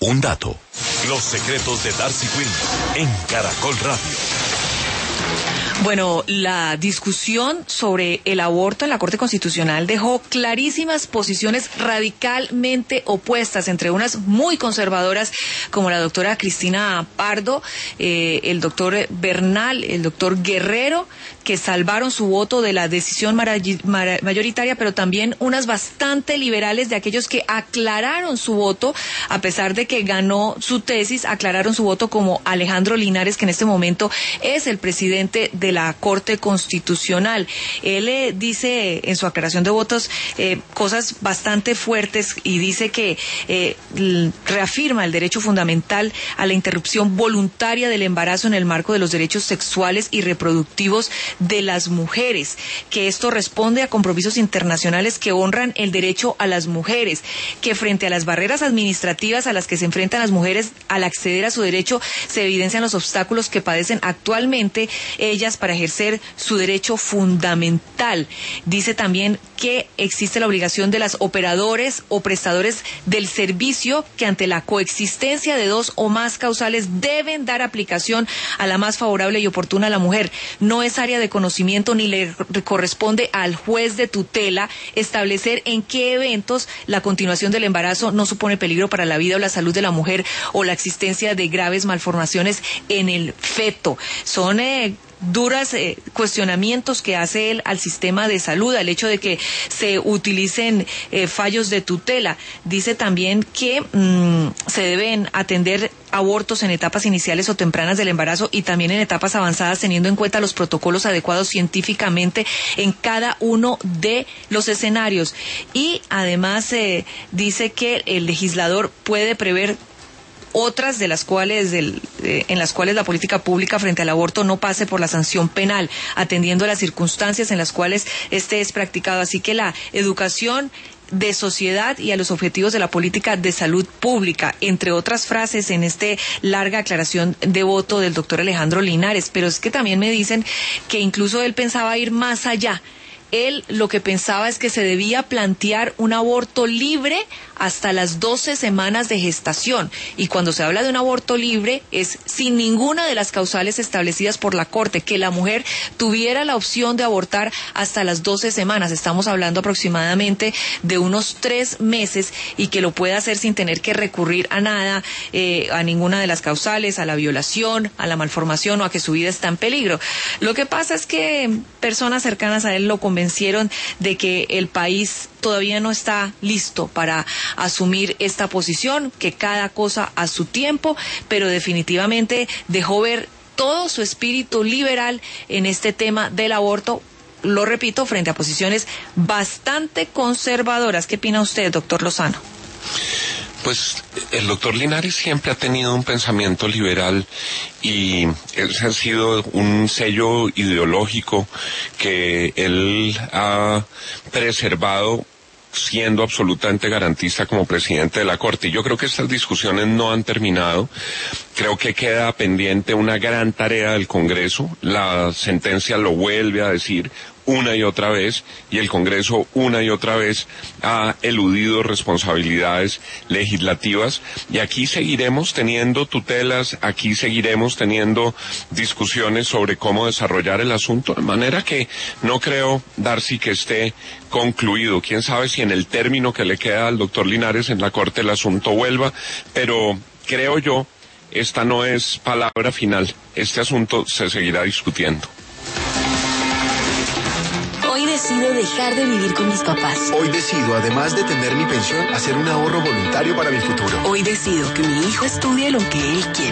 Un dato. Los secretos de Darcy Quinn en Caracol Radio. Bueno, la discusión sobre el aborto en la Corte Constitucional dejó clarísimas posiciones radicalmente opuestas, entre unas muy conservadoras como la doctora Cristina Pardo, el doctor Bernal, el doctor Guerrero, que salvaron su voto de la decisión mayoritaria, pero también unas bastante liberales de aquellos que aclararon su voto, a pesar de que ganó su tesis, aclararon su voto, como Alejandro Linares, que en este momento es el presidente de la Corte Constitucional. Él dice en su aclaración de votos cosas bastante fuertes y dice que reafirma el derecho fundamental a la interrupción voluntaria del embarazo en el marco de los derechos sexuales y reproductivos de las mujeres, que esto responde a compromisos internacionales que honran el derecho a las mujeres, que frente a las barreras administrativas a las que se enfrentan las mujeres al acceder a su derecho, se evidencian los obstáculos que padecen actualmente ellas para ejercer su derecho fundamental. Dice también que existe la obligación de las operadores o prestadores del servicio que ante la coexistencia de dos o más causales deben dar aplicación a la más favorable y oportuna a la mujer. No es área de conocimiento ni le corresponde al juez de tutela establecer en qué eventos la continuación del embarazo no supone peligro para la vida o la salud de la mujer o la existencia de graves malformaciones en el feto. Son duras cuestionamientos que hace él al sistema de salud, al hecho de que se utilicen fallos de tutela. Dice también que se deben atender abortos en etapas iniciales o tempranas del embarazo y también en etapas avanzadas, teniendo en cuenta los protocolos adecuados científicamente en cada uno de los escenarios. Y además dice que el legislador puede prever otras de las cuales en las cuales la política pública frente al aborto no pase por la sanción penal, atendiendo a las circunstancias en las cuales este es practicado. Así que la educación de sociedad y a los objetivos de la política de salud pública, entre otras frases en este larga aclaración de voto del doctor Alejandro Linares. Pero es que también me dicen que incluso él pensaba ir más allá. Él lo que pensaba es que se debía plantear un aborto libre hasta las 12 semanas de gestación. Y cuando se habla de un aborto libre es sin ninguna de las causales establecidas por la Corte, que la mujer tuviera la opción de abortar hasta las 12 semanas. Estamos hablando aproximadamente de unos 3 meses y que lo pueda hacer sin tener que recurrir a nada, a ninguna de las causales, a la violación, a la malformación o a que su vida está en peligro. Lo que pasa es que personas cercanas a él lo convencieron de que el país todavía no está listo para asumir esta posición, que cada cosa a su tiempo, pero definitivamente dejó ver todo su espíritu liberal en este tema del aborto, lo repito, frente a posiciones bastante conservadoras. ¿Qué opina usted, doctor Lozano? Pues el doctor Linares siempre ha tenido un pensamiento liberal y ese ha sido un sello ideológico que él ha preservado, siendo absolutamente garantista como presidente de la Corte. Y yo creo que estas discusiones no han terminado. Creo que queda pendiente una gran tarea del Congreso. La sentencia lo vuelve a decir una y otra vez, y el Congreso una y otra vez ha eludido responsabilidades legislativas, y aquí seguiremos teniendo tutelas, aquí seguiremos teniendo discusiones sobre cómo desarrollar el asunto, de manera que no creo, Darcy, que esté concluido. Quién sabe si en el término que le queda al doctor Linares en la Corte el asunto vuelva, pero creo yo, esta no es palabra final. Este asunto se seguirá discutiendo. Hoy decido dejar de vivir con mis papás. Hoy decido, además de tener mi pensión, hacer un ahorro voluntario para mi futuro. Hoy decido que mi hijo estudie lo que él quiere.